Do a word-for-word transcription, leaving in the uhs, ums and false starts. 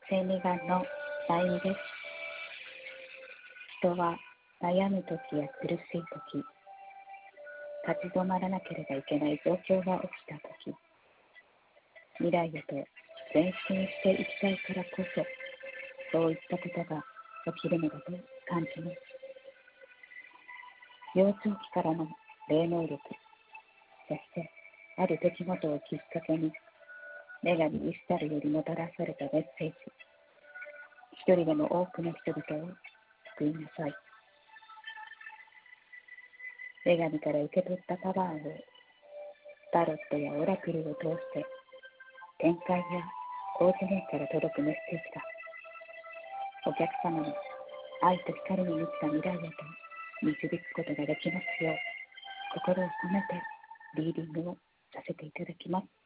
千里眼のラインです。人は悩むときや苦しいとき、立ち止まらなければいけない状況が起きたとき、未来へと前進していきたいからこそ、そういったことが起きるのだと感じます。幼少期からの霊能力、そしてある出来事をきっかけに、女神イシュタルよりもたらされたメッセージ、一人でも多くの人々を救いなさい。女神から受け取ったパワーをタロットやオラクルを通して天界や高次元から届くメッセージがお客様に愛と光に満ちた未来へと導くことができますよう、心を込めてリーディングをさせていただきます。